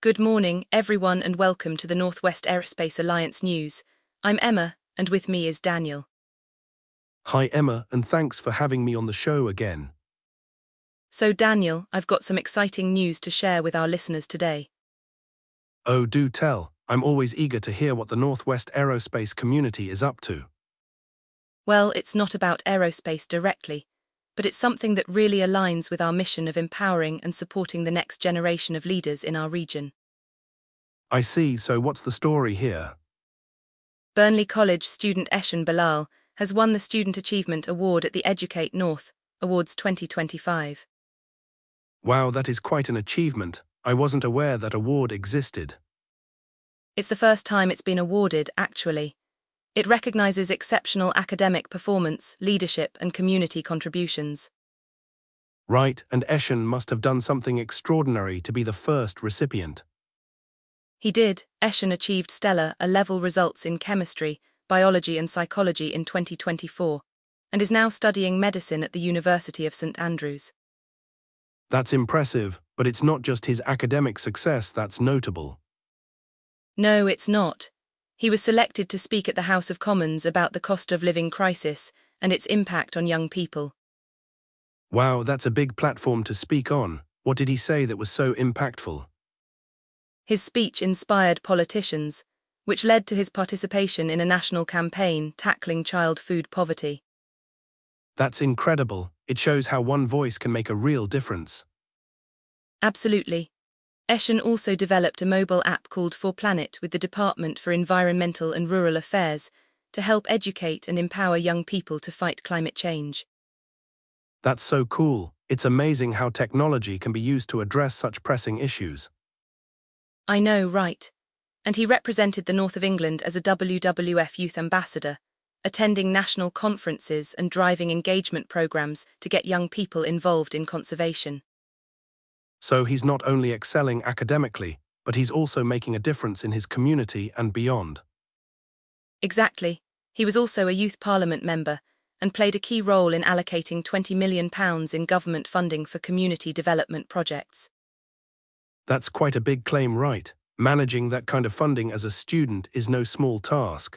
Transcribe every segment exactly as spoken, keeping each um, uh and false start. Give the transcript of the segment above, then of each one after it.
Good morning, everyone, and welcome to the Northwest Aerospace Alliance News. I'm Emma, and with me is Daniel. Hi Emma, and thanks for having me on the show again. So Daniel, I've got some exciting news to share with our listeners today. Oh, do tell. I'm always eager to hear what the Northwest Aerospace community is up to. Well, it's not about aerospace directly, but it's something that really aligns with our mission of empowering and supporting the next generation of leaders in our region. I see, so what's the story here? Burnley College student Eshan Bilal has won the Student Achievement Award at the Educate North Awards twenty twenty-five. Wow, that is quite an achievement. I wasn't aware that award existed. It's the first time it's been awarded, actually. It recognizes exceptional academic performance, leadership, and community contributions. Right, and Eshan must have done something extraordinary to be the first recipient. He did. Eshan achieved stellar A-level results in chemistry, biology, and psychology in twenty twenty-four, and is now studying medicine at the University of Saint Andrews. That's impressive, but it's not just his academic success that's notable. No, it's not. He was selected to speak at the House of Commons about the cost of living crisis and its impact on young people. Wow, that's a big platform to speak on. What did he say that was so impactful? His speech inspired politicians, which led to his participation in a national campaign tackling child food poverty. That's incredible. It shows how one voice can make a real difference. Absolutely. Eshan also developed a mobile app called For Planet with the Department for Environmental and Rural Affairs to help educate and empower young people to fight climate change. That's so cool. It's amazing how technology can be used to address such pressing issues. I know, right? And he represented the North of England as a W W F Youth Ambassador, attending national conferences and driving engagement programs to get young people involved in conservation. So he's not only excelling academically, but he's also making a difference in his community and beyond. Exactly. He was also a youth parliament member and played a key role in allocating twenty million pounds in government funding for community development projects. That's quite a big claim, right? Managing that kind of funding as a student is no small task.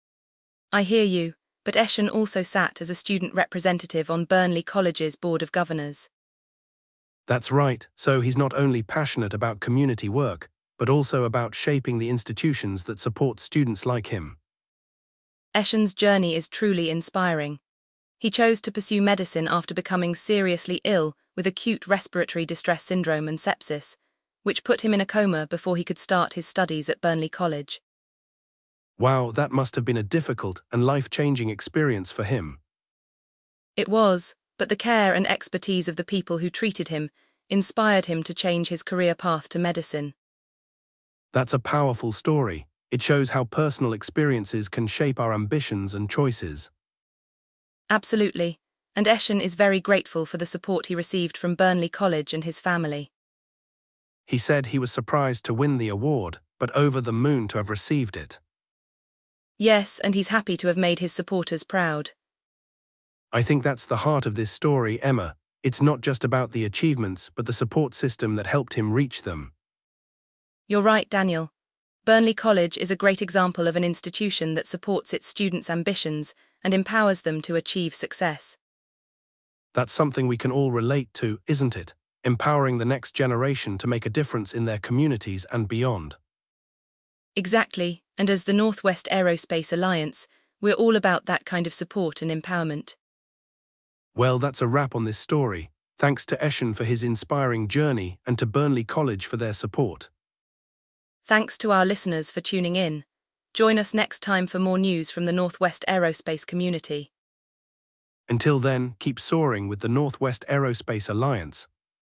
I hear you, but Eshan also sat as a student representative on Burnley College's Board of Governors. That's right, so he's not only passionate about community work, but also about shaping the institutions that support students like him. Eshan's journey is truly inspiring. He chose to pursue medicine after becoming seriously ill with acute respiratory distress syndrome and sepsis, which put him in a coma before he could start his studies at Burnley College. Wow, that must have been a difficult and life-changing experience for him. It was, but the care and expertise of the people who treated him inspired him to change his career path to medicine. That's a powerful story. It shows how personal experiences can shape our ambitions and choices. Absolutely, and Eshan is very grateful for the support he received from Burnley College and his family. He said he was surprised to win the award, but over the moon to have received it. Yes, and he's happy to have made his supporters proud. I think that's the heart of this story, Emma. It's not just about the achievements, but the support system that helped him reach them. You're right, Daniel. Burnley College is a great example of an institution that supports its students' ambitions and empowers them to achieve success. That's something we can all relate to, isn't it? Empowering the next generation to make a difference in their communities and beyond. Exactly, and as the Northwest Aerospace Alliance, we're all about that kind of support and empowerment. Well, that's a wrap on this story. Thanks to Eshan for his inspiring journey and to Burnley College for their support. Thanks to our listeners for tuning in. Join us next time for more news from the Northwest Aerospace community. Until then, keep soaring with the Northwest Aerospace Alliance.